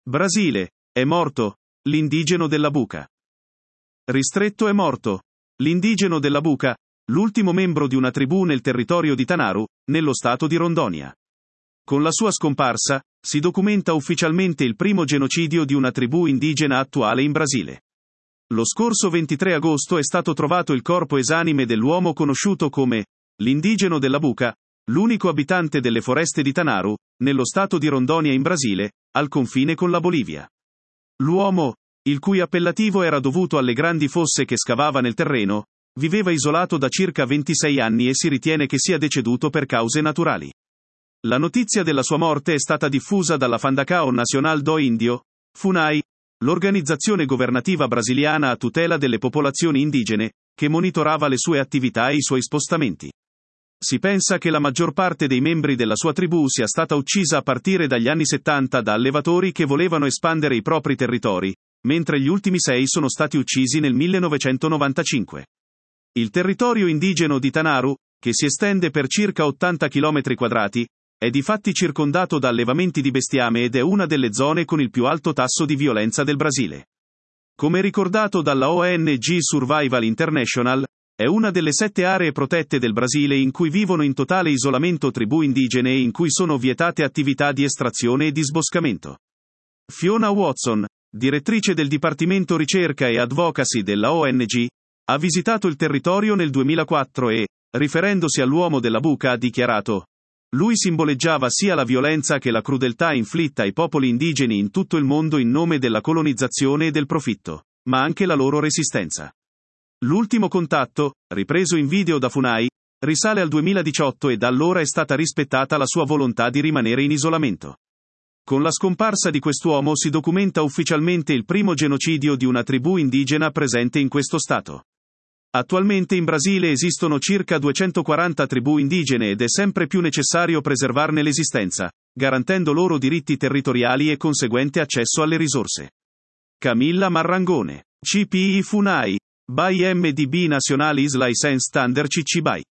Brasile. È morto. L'indigeno della buca. Ristretto è morto. L'indigeno della buca, l'ultimo membro di una tribù nel territorio di Tanaru, nello stato di Rondônia. Con la sua scomparsa, si documenta ufficialmente il primo genocidio di una tribù indigena attuale in Brasile. Lo scorso 23 agosto è stato trovato il corpo esanime dell'uomo conosciuto come l'indigeno della buca, l'unico abitante delle foreste di Tanaru, nello stato di Rondônia in Brasile, al confine con la Bolivia. L'uomo, il cui appellativo era dovuto alle grandi fosse che scavava nel terreno, viveva isolato da circa 26 anni e si ritiene che sia deceduto per cause naturali. La notizia della sua morte è stata diffusa dalla Fundação Nacional do Índio, FUNAI, l'organizzazione governativa brasiliana a tutela delle popolazioni indigene, che monitorava le sue attività e i suoi spostamenti. Si pensa che la maggior parte dei membri della sua tribù sia stata uccisa a partire dagli anni 70 da allevatori che volevano espandere i propri territori, mentre gli ultimi 6 sono stati uccisi nel 1995. Il territorio indigeno di Tanaru, che si estende per circa 80 km², è difatti circondato da allevamenti di bestiame ed è una delle zone con il più alto tasso di violenza del Brasile. Come ricordato dalla ONG Survival International, è una delle 7 aree protette del Brasile in cui vivono in totale isolamento tribù indigene e in cui sono vietate attività di estrazione e disboscamento. Fiona Watson, direttrice del Dipartimento Ricerca e Advocacy della ONG, ha visitato il territorio nel 2004 e, riferendosi all'uomo della buca, ha dichiarato: lui simboleggiava sia la violenza che la crudeltà inflitta ai popoli indigeni in tutto il mondo in nome della colonizzazione e del profitto, ma anche la loro resistenza. L'ultimo contatto, ripreso in video da FUNAI, risale al 2018 e da allora è stata rispettata la sua volontà di rimanere in isolamento. Con la scomparsa di quest'uomo si documenta ufficialmente il primo genocidio di una tribù indigena presente in questo stato. Attualmente in Brasile esistono circa 240 tribù indigene ed è sempre più necessario preservarne l'esistenza, garantendo loro diritti territoriali e conseguente accesso alle risorse. Camilla Marrangone. CPI FUNAI. By MDB Nacional Isla Standard CC BY.